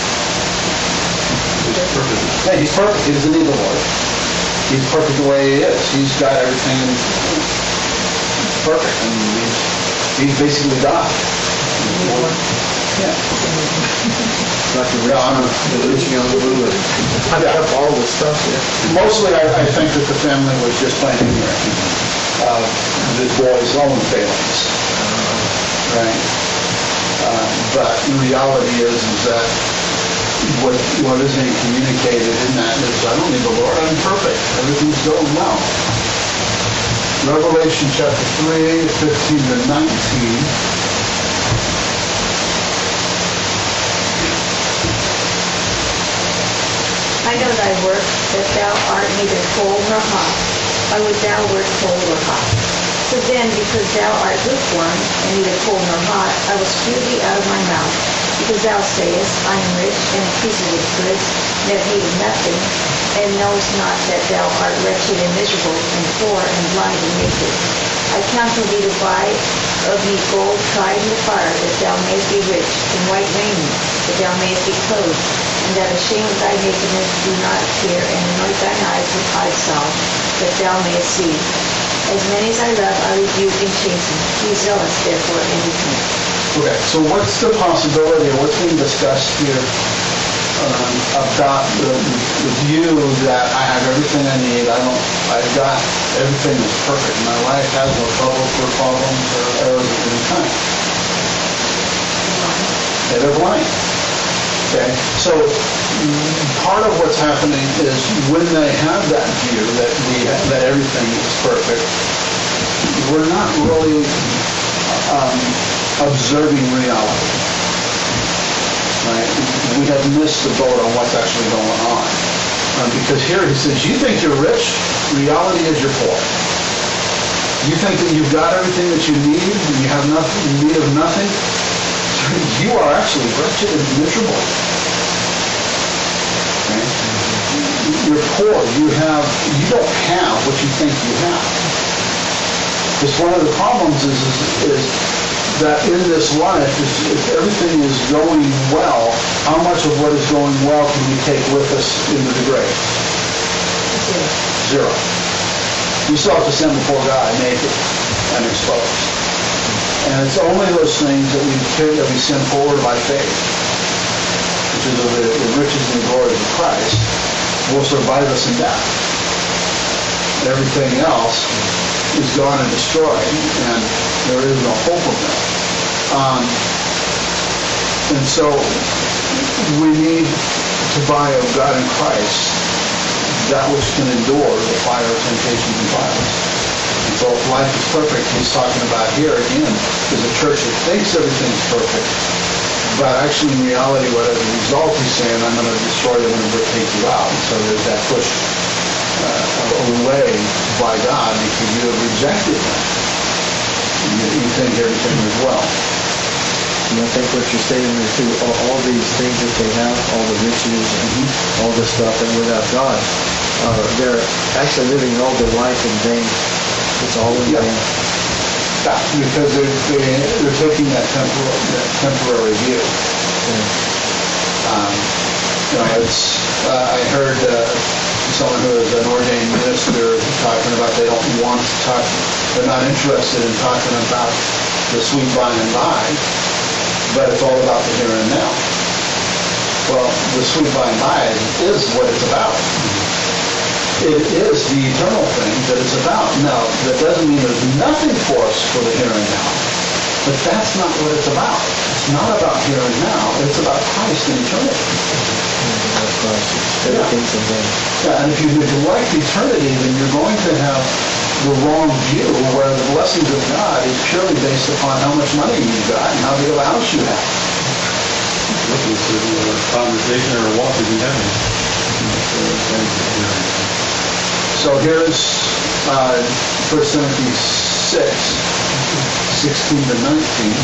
He's perfect. Yeah, he's perfect. He doesn't need the Lord. He's perfect the way he is. He's got everything perfect. I mean, he's basically God. Yeah. Like the rich young ruler. I've got all this stuff here. Mostly, I think that the family was just plain ignorant of the boy's own failings. Right? But the reality is that what is being communicated in that is, I don't need the Lord, I'm perfect. Everything's going well. Revelation chapter 3, 15 to 19. I know thy work, that thou art neither cold nor hot. I would thou wert cold or hot. So then, because thou art lukewarm, and neither cold nor hot, I will spew thee out of my mouth. Because thou sayest, I am rich, and increasing with goods, and have need of nothing, and knowest not that thou art wretched and miserable, and poor, and blind, and naked. I counsel thee to buy of me gold tried in the fire, that thou mayest be rich, and white raiment, that thou mayest be clothed, and that ashamed of thy nakedness do not appear, and anoint thine eyes with eye salve, that thou mayest see. As many as I love, I rebuke and chasten. Be zealous, therefore, and repent. Okay, so what's the possibility, or what's being discussed here about the view that I have everything I need, I've got everything that's perfect, my life has no troubles or problems or errors of any kind. Yeah, they're blind. Okay, so part of what's happening is when they have that view that everything is perfect, we're not really observing reality. Right? We have missed the boat on what's actually going on. Because here he says, you think you're rich, reality is you're poor. You think that you've got everything that you need, and you have need of nothing, you are actually wretched and miserable. Okay? You're poor. You don't have what you think you have. Because one of the problems is that in this life, if everything is going well, how much of what is going well can we take with us into the grave? Zero. We still have to stand before God naked and exposed. And it's only those things that we send forward by faith, which is of the riches and the glory of Christ, will survive us in death. Everything else is gone and destroyed, and there is no hope of that. And so we need to buy of God in Christ that which can endure the fire of temptations and trials. And so if life is perfect, he's talking about here again is a church that thinks everything's perfect, but actually in reality, what as a result he's saying, I'm going to destroy you, I'm going to take you out. And so there's that push away by God because you have rejected him. You think everything is well. And I think what you're saying is too, all these things that they have, all the riches and all this stuff, and without God, they're actually living all their life in vain. It's all in vain. Yeah, because they're taking that temporary view. Yeah. I heard someone who is an ordained minister talking about they don't want to talk, they're not interested in talking about the sweet by and by, but it's all about the here and now. Well, the sweet by and by is what it's about. It is the eternal thing that it's about. Now, that doesn't mean there's nothing for us for the here and now, but that's not what it's about. It's not about here and now. It's about Christ and eternity. Everything's in there. Yeah, and if you neglect eternity, then you're going to have the wrong view where the blessings of God is purely based upon how much money you've got and how big of a house you have. Looking to a conversation or a walk with you having. So here's 1 Timothy 6, 16 to 19.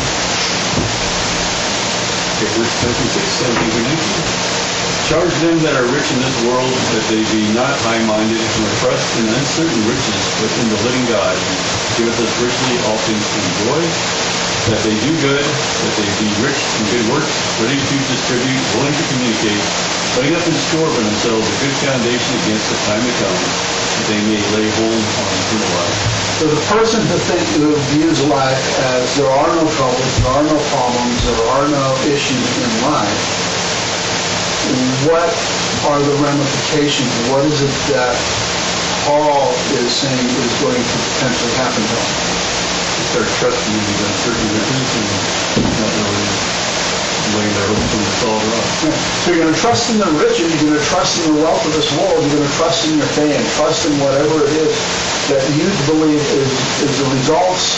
Okay, verse 26, 17 to 19. Charge them that are rich in this world that they be not high-minded, nor trust in uncertain riches, but in the living God, who giveth us richly all things to enjoy, that they do good, that they be rich in good works, ready to distribute, willing to communicate, laying up in store for themselves a good foundation against the time to come, that they may lay hold on eternal life. So the person who views life as there are no troubles, there are no problems, there are no issues in life, what are the ramifications? What is it that Paul is saying is going to potentially happen to him? Start trusting in these uncertain riches and not really laying their hopes on the solid rock. Yeah. So you're going to trust in the riches, you're going to trust in the wealth of this world, you're going to trust in your fame, trust in whatever it is that you believe is the results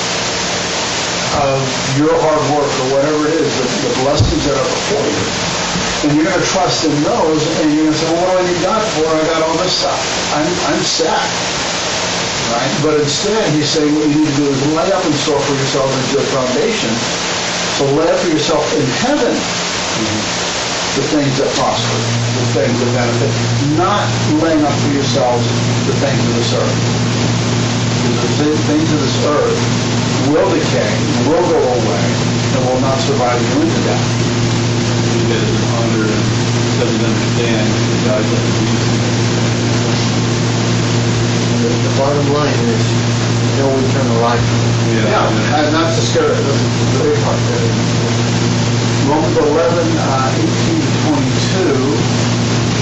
of your hard work or whatever it is, the blessings that are before you. And you're going to trust in those, and you're going to say, well, what do I need God for? I got all this stuff. I'm set. Right? But instead, he's saying what you need to do is lay up and store for yourself a good foundation. So lay up for yourself in heaven the things that prosper, the things that benefit, not laying up for yourselves the things of this earth. Because the things of this earth will decay, will go away, and will not survive you into death. He doesn't honor and doesn't understand the guys like Jesus. The bottom line is no eternal life. Yeah, and that's the scary, the big part there. Romans 11, 18 to 22.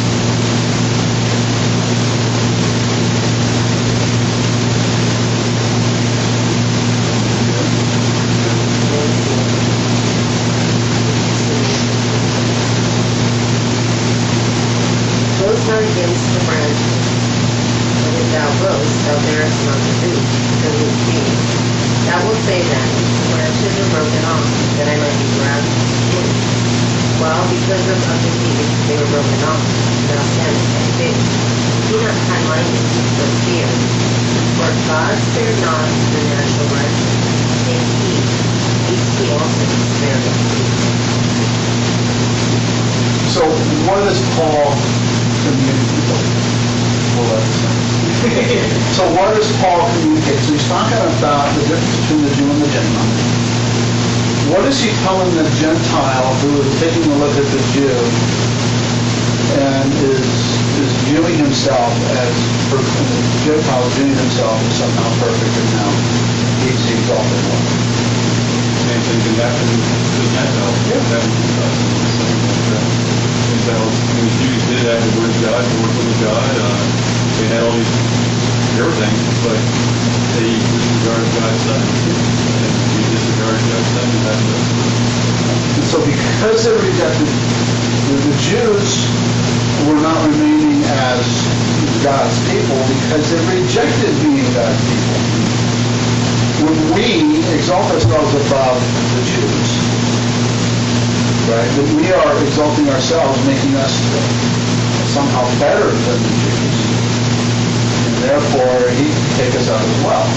Boast not against the branch, but if thou boast, thou bearest not the fruit, the root tree. Thou wilt say then, the branches are broken off, that I might be grafted in. Well, because of unbelief they were broken off. Thou standest by faith. Be not high-minded, but fear. For God spared not the natural branches. Take heed, lest he also be spared of thee. So what does Paul communicate? So what does Paul communicate? So he's talking about the difference between the Jew and the Gentile. What is he telling the Gentile who is taking a look at the Jew and is viewing himself as perfect, and the Gentile is viewing himself as somehow perfect and now he's the exalted one? Same thing can happen to the Gentiles. Yeah. Gentiles, when the Jews did have the word of God, the work of God, they had all these everything, but they disregarded God's Son. And we disregarded God's Son, and that's it. And so because they rejected, the Jews were not remaining as God's people because they rejected being God's people. When we exalt ourselves above the Jews, right, that we are exalting ourselves, making us somehow better than the Jews, and therefore he can take us out as well.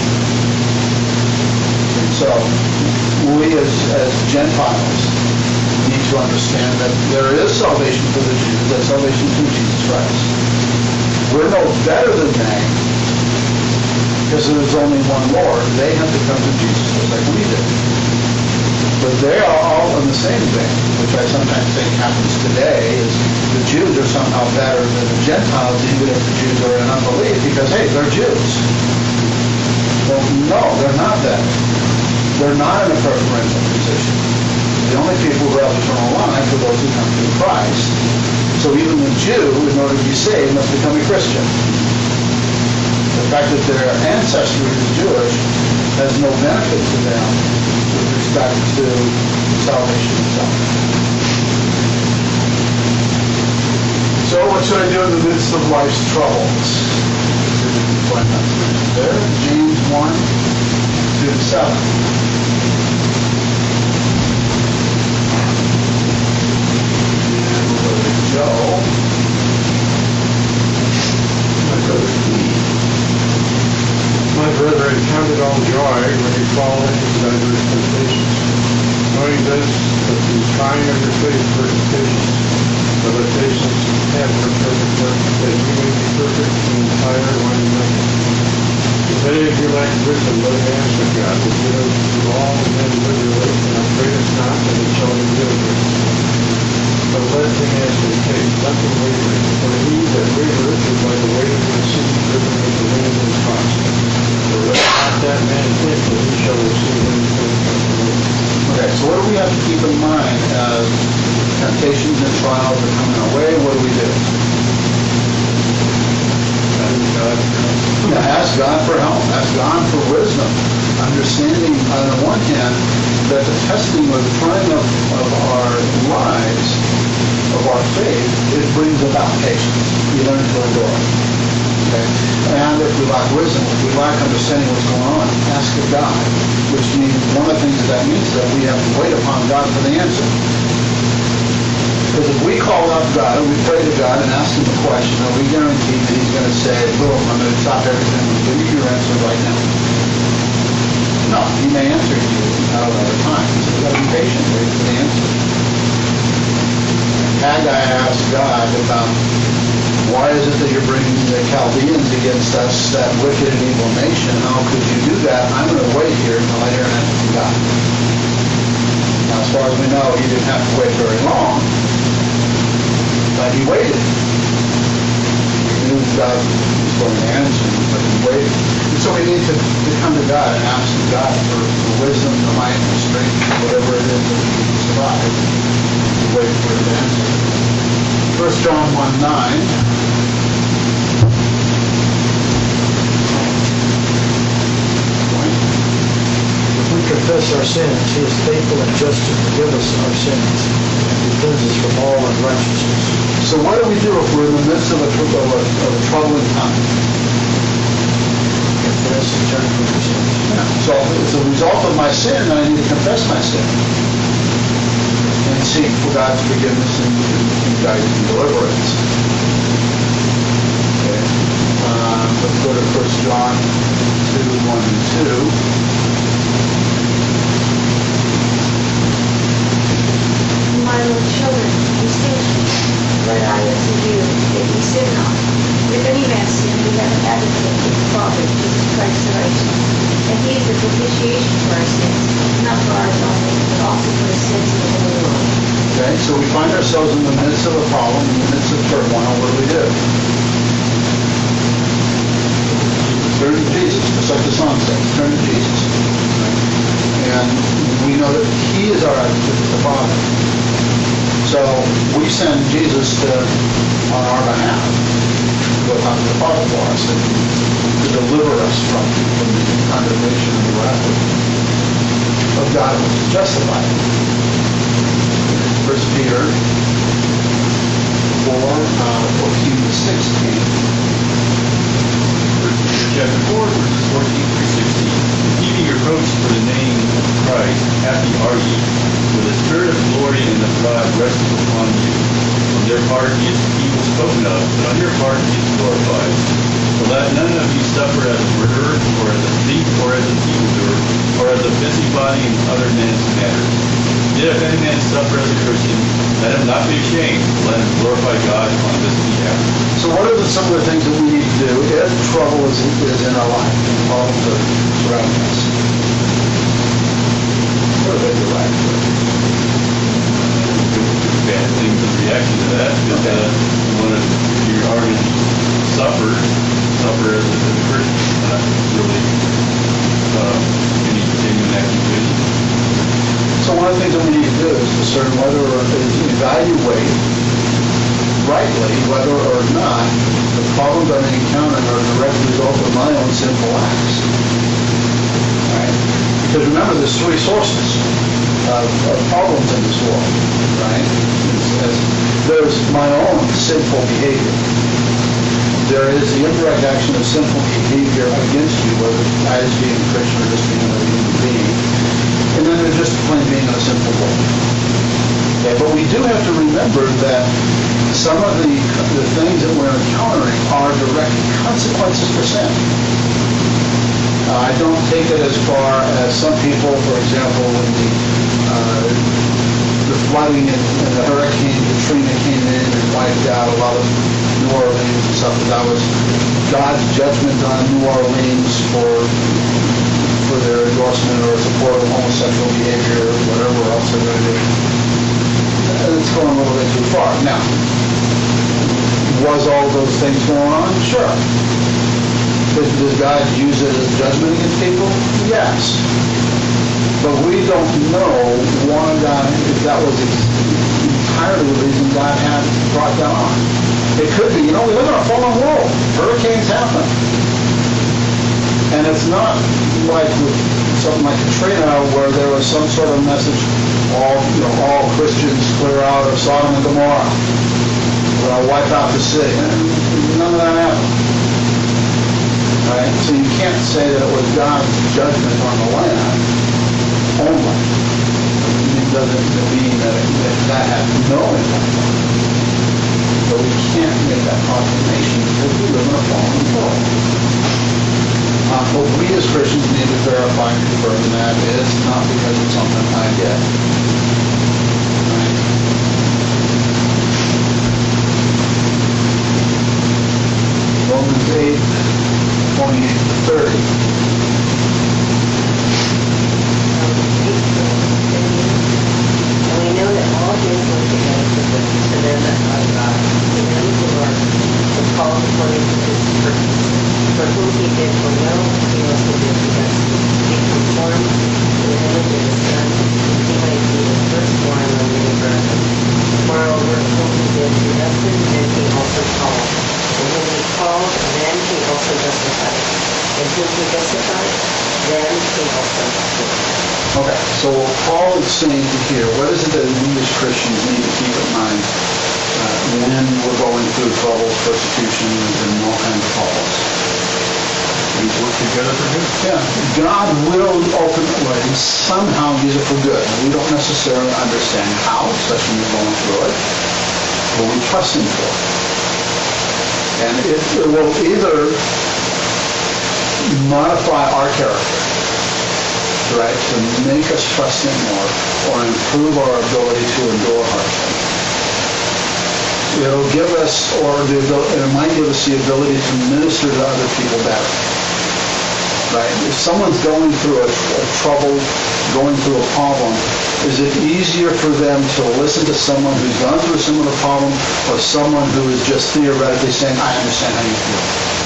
And so we as Gentiles need to understand that there is salvation for the Jews, that salvation through Jesus Christ. We're no better than they, because there's only one Lord. They have to come to Jesus just like we did. But they are all in the same thing, which I sometimes think happens today, is the Jews are somehow better than the Gentiles, even if the Jews are in unbelief, because, hey, they're Jews. Well, no, they're not that. They're not in a preferential position. The only people who have eternal life are those who come through Christ. So even the Jew, in order to be saved, must become a Christian. The fact that their ancestry is Jewish has no benefit to them with respect to salvation itself. So what should I do in the midst of life's troubles? There, James 1:2-7. Joe, My brethren, count it all joy when you fall into diverse temptations, knowing this, that the trying of your faith worketh patience, but let patience have her perfect work, that you may be perfect and entire, wanting nothing. If any of you lack wisdom, let him ask of God, that giveth to all men liberally, and upbraideth not, and it shall be given him. But let him ask in faith, nothing wavering. For he that wavereth is like a weight of the sea, driven with the wind and tossed. For let not that man think that he shall receive anything from the Lord. okay, so what do we have to keep in mind as temptations and trials are coming our way? What do we do? Ask God for help. Ask God for wisdom. Understanding, on the one hand, that the testing or the trying of our lives, of our faith, it brings about patience. We learn to endure. Okay? And if we lack wisdom, if we lack understanding what's going on, ask of God. Which means, one of the things that means is that we have to wait upon God for the answer. Because if we call out to God and we pray to God and ask Him a question, are we guaranteed that He's going to say, boom, I'm going to stop everything and give you your answer right now? No, He may answer you at another time. So we've got to be patient, wait for the answer. Haggai asked God about, why is it that you're bringing the Chaldeans against us, that wicked and evil nation? How could you do that? I'm going to wait here until I hear an answer from God. Now, as far as we know, He didn't have to wait very long. But He waited. He knew God was going to answer him, but He waited. And so we need to come to God and ask God for wisdom, the might, the strength, whatever it is that we can survive. To wait for His answer. 1 John 1:9. If we confess our sins, He is faithful and just to forgive us our sins and cleanse us from all unrighteousness. So what do we do if we're in the midst of a troubling time? Confess and turn from your sins. So as a result of my sin, I need to confess my sin and seek for God's forgiveness and guidance and deliverance. Okay. Let's go to 1 John 2:1-2. My little children, beseech you, but I unto you, that ye sin not. If any man sin, we have an advocate with the Father, Jesus Christ the righteous. And He is the propitiation for our sins, not for ours only, but also for the sins of the whole world. Okay, so we find ourselves in the midst of a problem, in the midst of turmoil. What do? Turn to Jesus, just like the song says. Turn to Jesus. And we know that He is our advocate with the Father. So we send Jesus on our behalf to go talk to the Father for us and to deliver us from the condemnation and the wrath of God who is justified. 1 Peter 4:14-16. Chapter 4, verses 14-16. Receiving reproach for the name of Christ, happy are ye, for the Spirit of glory and of God resteth upon you. On their part he is evil spoken of, but on your part he is glorified. For let none of you suffer as a murderer, or as a thief, or as an evildoer, or as a busybody in other men's matters. Yet if any man suffer as a Christian, let him not be ashamed, but let him glorify God on this behalf. So what are some of the things that we need to do if trouble is in our life and problems are surrounding us? sure that you're right. Bad thing, the reaction to that is that one of your already suffer as a Christian, not really any genuine activity. So one of the things that we need to do is discern whether or evaluate rightly whether or not the problems I'm encountering are a direct result of my own sinful acts. Right? Because remember, there's three sources of problems in this world. Right? There's my own sinful behavior. There is the indirect action of sinful behavior against you, whether as being a Christian or just being another human being. And then there's just plain being in a sinful world. Okay, but we do have to remember that some of the things that we're encountering are direct consequences for sin. I don't take it as far as some people, for example, when the flooding and the Hurricane Katrina came in and wiped out a lot of New Orleans and stuff, that was God's judgment on New Orleans for their endorsement or support of homosexual behavior or whatever else they're going to do. It's going a little bit too far. Now, was all those things going on? Sure. Does God use it as judgment against people? Yes. But we don't know why God, if that was entirely the reason God had brought that on. It could be, we live in a fallen world. Hurricanes happen. And it's not like with something like Katrina where there was some sort of message, all Christians clear out of Sodom and Gomorrah. We're going to wipe out the city. None of that happened. Right? So you can't say that it was God's judgment on the land only. It doesn't mean that had no impact on it. But we can't make that proclamation because we live in a fallen world. But we as Christians need to verify and confirm that it's not because of something I did. Right? Romans 8, 28 to 30. And we know that all things work together for good to them that love God, to them who are called according to his purpose. For whom he did foreknow, he also did be conformed to the image of his Son, that he might be the firstborn among many brethren. Moreover, whom he did predestine, and he also called. And whom he called, then he also justified. And whom he justified, then he also glorified. Okay, so what Paul is saying here, what is it that we as Christians need to keep in mind when we're going through troubles, persecutions, and all kinds of problems? We work together for good. Yeah, God will ultimately somehow use it for good. We don't necessarily understand how, especially when we're going through it, but we trust Him for it. And it will either modify our character, right, to make us trust Him more, or improve our ability to endure hardship. It'll give us, it might give us the ability to minister to other people better. Right? If someone's going through a trouble, going through a problem, is it easier for them to listen to someone who's gone through a similar problem, or someone who is just theoretically saying, I understand how you feel?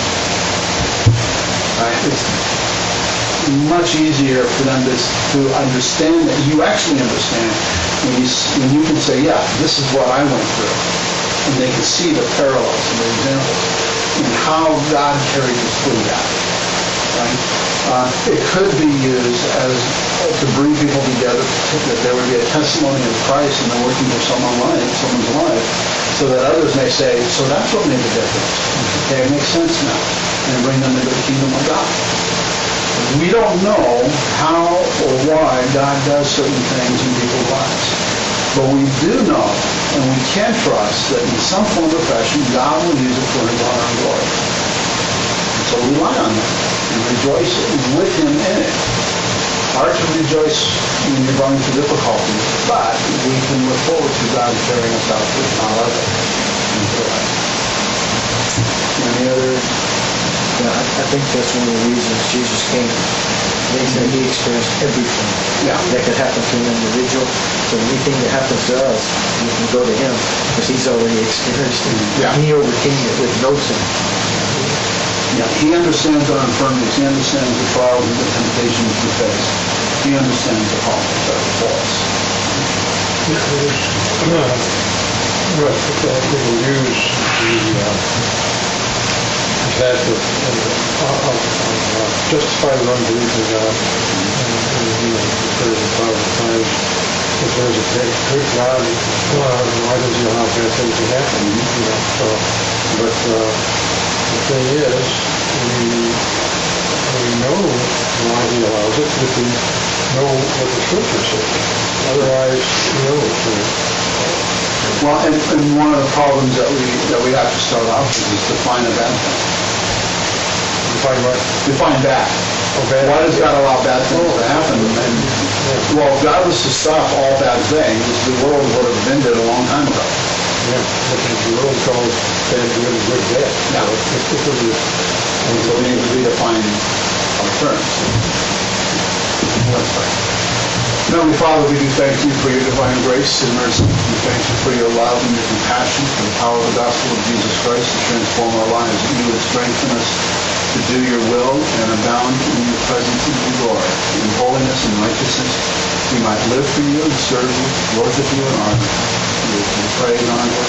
Right? It's much easier for them to understand that you actually understand when you can say, yeah, this is what I went through. And they can see the parallels and the examples and how God carried us through that. Right? It could be used as to bring people together, that there would be a testimony of Christ in the working of someone's life, so that others may say, so that's what made the difference. Okay, it makes sense now. And bring them into the kingdom of God. We don't know how or why God does certain things in people's lives. But we do know, and we can trust, that in some form or fashion, God will use it for His honor and glory. And so rely on Him and rejoice with Him in it. Hard to rejoice when you're going through difficulties, but we can look forward to God carrying us out through our life. Any other? Yeah, I think that's one of the reasons Jesus came. They said he experienced everything Yeah. that could happen to an individual. So anything that happens to us, we can go to him because he's already experienced it. Yeah. He overcame it with no sin. Yeah, he understands our infirmities, he understands the trials and the temptations we face. He understands the problems that are before us. But people use that of justified unbelief in God. There's a thousand times. If there's a good God, why does he allow bad things to happen? But the thing is, we know why he allows it if we know what the scripture says. Otherwise, Well, and one of the problems that we have to start off with is define a bad thing. Define what? Define bad. Okay. Why does God allow bad things to happen? And, well, if God was to stop all bad things, the world would have ended a long time ago. Yeah, because the world calls bad good and good bad. Yeah. And so we need to redefine our terms. Let's pray. Heavenly Father, we do thank you for your divine grace and mercy. We thank you for your love and your compassion, for the power of the gospel of Jesus Christ to transform our lives. That you would strengthen us to do your will and abound in your presence and your glory. In holiness and righteousness, we might live for you and serve you, worship you and honor you. We pray and honor